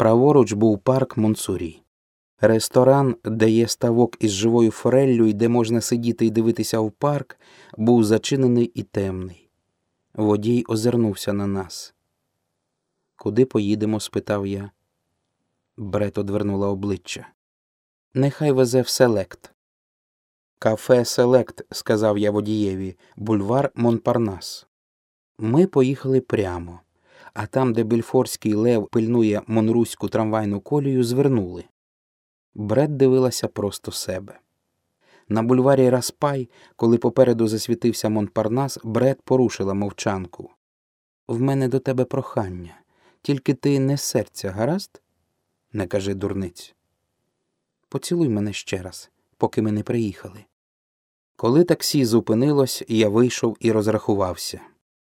Праворуч був парк Монсурі. Ресторан, де є ставок із живою фореллю і де можна сидіти і дивитися в парк, був зачинений і темний. Водій озирнувся на нас. «Куди поїдемо?» – спитав я. Бред одвернула обличчя. «Нехай везе в Селект». «Кафе Селект», – сказав я водієві, – «бульвар Монпарнас». Ми поїхали прямо, а там, де Бельфорський лев пильнує Монруську трамвайну колію, звернули. Бред дивилася просто себе. На бульварі Распай, коли попереду засвітився Монпарнас, Бред порушила мовчанку. «В мене до тебе прохання. Тільки ти не з серця, гаразд?» «Не кажи дурниць». «Поцілуй мене ще раз, поки ми не приїхали». Коли таксі зупинилось, я вийшов і розрахувався.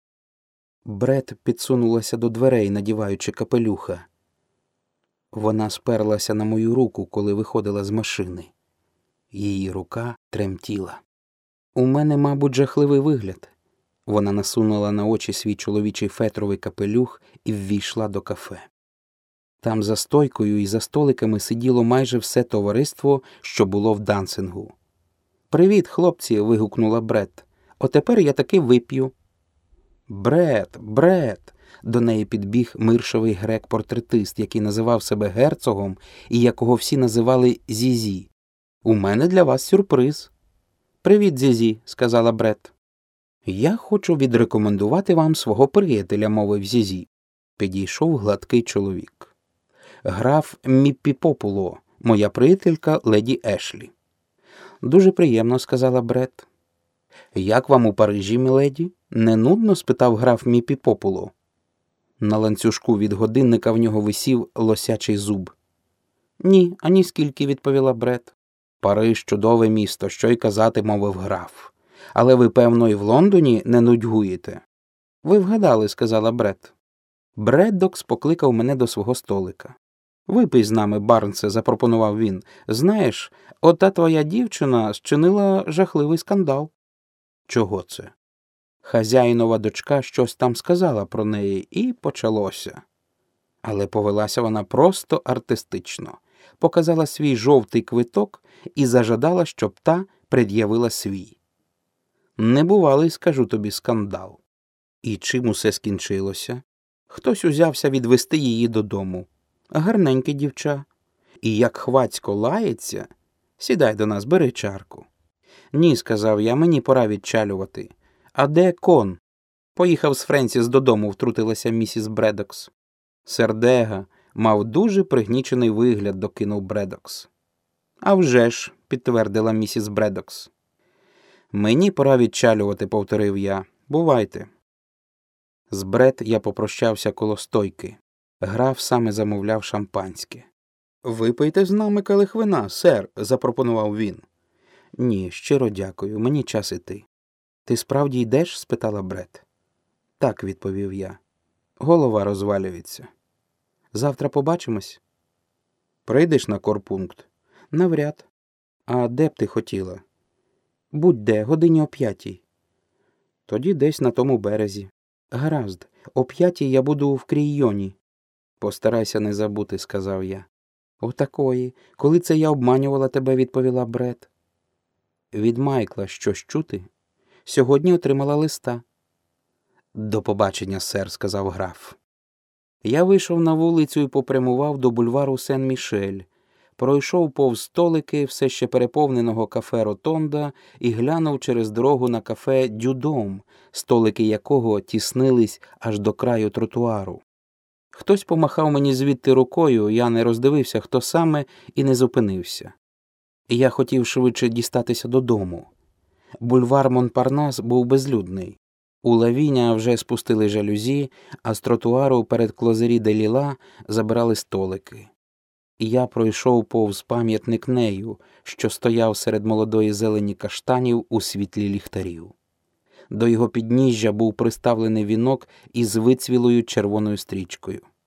Бред підсунулася до дверей, надіваючи капелюха. Вона сперлася на мою руку, коли виходила з машини. Її рука тремтіла. «У мене, мабуть, жахливий вигляд». Вона насунула на очі свій чоловічий фетровий капелюх і ввійшла до кафе. Там за стойкою і за столиками сиділо майже все товариство, що було в дансингу. «Привіт, хлопці!» – вигукнула Бред. «Отепер я таки вип'ю». «Бред! Бред!» – до неї підбіг миршовий грек-портретист, який називав себе герцогом і якого всі називали Зізі. «У мене для вас сюрприз». «Привіт, Зізі!» – сказала Бред. «Я хочу відрекомендувати вам свого приятеля», – мовив Зізі. Підійшов гладкий чоловік. «Граф Міппіпопуло, моя приятелька леді Ешлі». «Дуже приємно», – сказала Бред. «Як вам у Парижі, міледі? Не нудно?» – спитав граф Міппіпопуло. На ланцюжку від годинника в нього висів лосячий зуб. «Ні, аніскільки», – відповіла Бред. «Париж – чудове місто, що й казати», – мовив граф. «Але ви, певно, і в Лондоні не нудьгуєте». «Ви вгадали», – сказала Бред. Бреддокс покликав мене до свого столика. «Випий з нами, Барнсе», – запропонував він. «Знаєш, ота твоя дівчина зчинила жахливий скандал». «Чого це?» Хазяїнова дочка щось там сказала про неї, і почалося. Але повелася вона просто артистично. Показала свій жовтий квиток і зажадала, щоб та пред'явила свій. Небувалий, скажу тобі, скандал. І чим усе скінчилося? Хтось узявся відвести її додому. Гарненьке дівча. І як хвацько лається, сідай до нас, бери чарку. «Ні», – сказав я, – «мені пора відчалювати». «А де кон?» «Поїхав з Френсіс додому», – втрутилася місіс Бредокс. «Сердега мав дуже пригнічений вигляд», – докинув Бредокс. «А вже ж», – підтвердила місіс Бредокс. «Мені пора відчалювати», – повторив я. «Бувайте». З Бред я попрощався коло стойки. Граф саме замовляв шампанське. «Випийте з нами келих вина, сер», – запропонував він. «Ні, щиро дякую, мені час іти». «Ти справді йдеш?» – спитала Бред. «Так», – відповів я. «Голова розвалюється». «Завтра побачимось?» «Прийдеш на корпункт?» «Навряд». «А де б ти хотіла?» «Будь-де, годині о 5:00». «Тоді десь на тому березі». «Гаразд, о 5:00 я буду в Кріййоні». «Постарайся не забути», – сказав я. «Отакої. Коли це я обманювала тебе?» – відповіла Бред. «Від Майкла щось чути?» «Сьогодні отримала листа». «До побачення, сер», – сказав граф. Я вийшов на вулицю і попрямував до бульвару Сен-Мішель. Пройшов повз столики все ще переповненого кафе «Ротонда» і глянув через дорогу на кафе «Дюдом», столики якого тіснились аж до краю тротуару. Хтось помахав мені звідти рукою, я не роздивився, хто саме, і не зупинився. Я хотів швидше дістатися додому. Бульвар Монпарнас був безлюдний. У Лавіня вже спустили жалюзі, а з тротуару перед Клозері де Ліла забирали столики. Я пройшов повз пам'ятник Нею, що стояв серед молодої зелені каштанів у світлі ліхтарів. До його підніжжя був приставлений вінок із вицвілою червоною стрічкою.